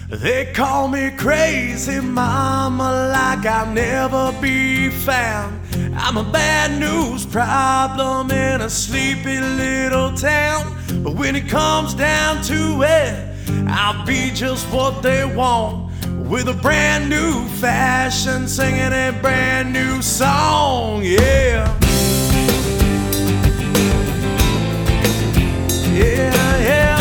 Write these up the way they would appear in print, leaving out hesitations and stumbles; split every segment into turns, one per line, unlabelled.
They call me crazy, mama, like I'll never be found. I'm a bad news problem in a sleepy little town. But when it comes down to it, I'll be just what they want, with a brand new fashion, singing a brand new song, yeah. Yeah, yeah.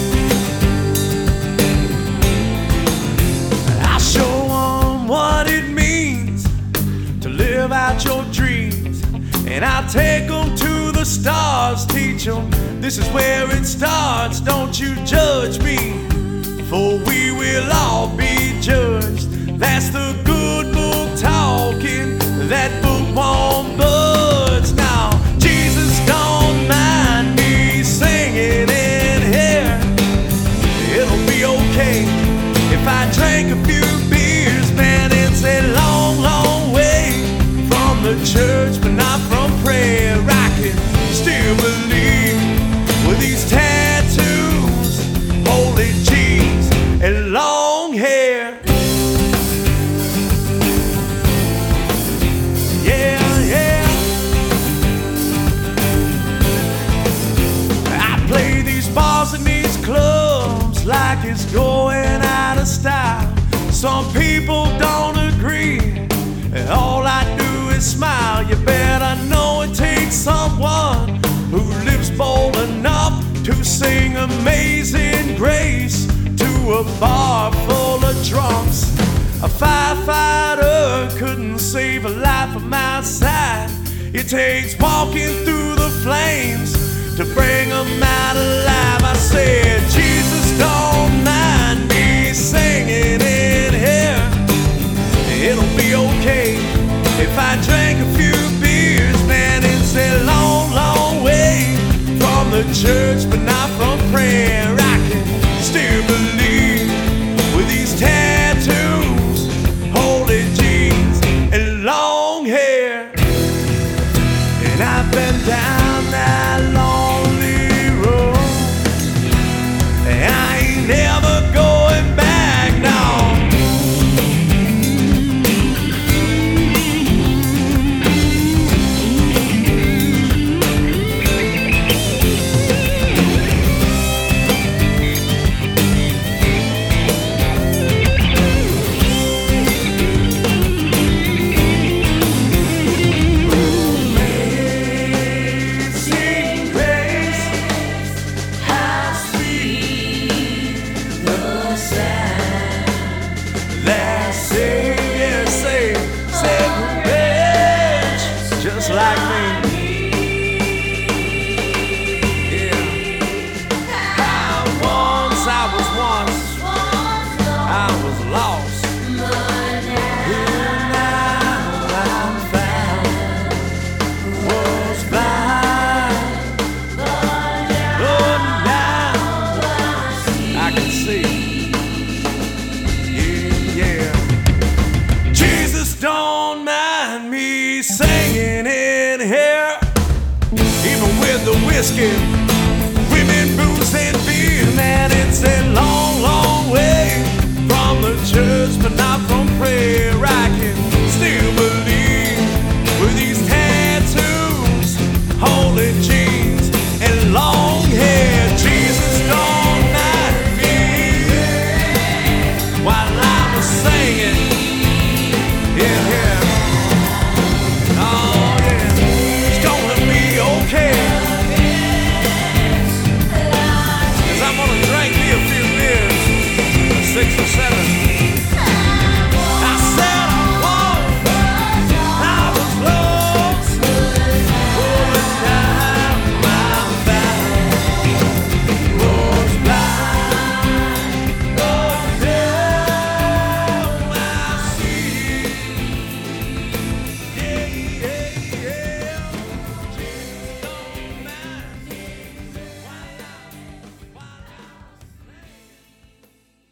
I'll show 'em what it means to live out your dreams, and I'll take 'em to the stars, teach 'em this is where it starts. Don't you judge me, for we will all be judged. That's the good book talking, that book won't budge. Now, Jesus don't mind me singing in here. It'll be okay if I drink a few beers. Man, it's a long, long way from the church, but not from prayer. I can still believe with these tattoos, holy jeans, and long hair. Yeah, yeah. I play these bars in these clubs like it's going out of style. Some people don't agree, and all I do is smile. You better know it takes someone who lives bold enough to sing Amazing Grace to a bar full of drunks. A firefighter couldn't save a life from outside. It takes walking through the flames to bring 'em out alive. I said, Jesus don't mind me singing in here. It'll be okay if I drink a few beers. Man, it's a long, long way from the church, but not from prayer. I can still believe with these tattoos, holy jeans, and long hair. And I've been down that lonely road, and I ain't never going back now. Just like me. Yeah. I was once lost. And now I'm found. Was blind, but now I can see. Yeah, yeah. Jesus don't mind me singing in here, even with the whiskey, women, booze, and beer. Man, it's a long, long way from the church, but not from prayer.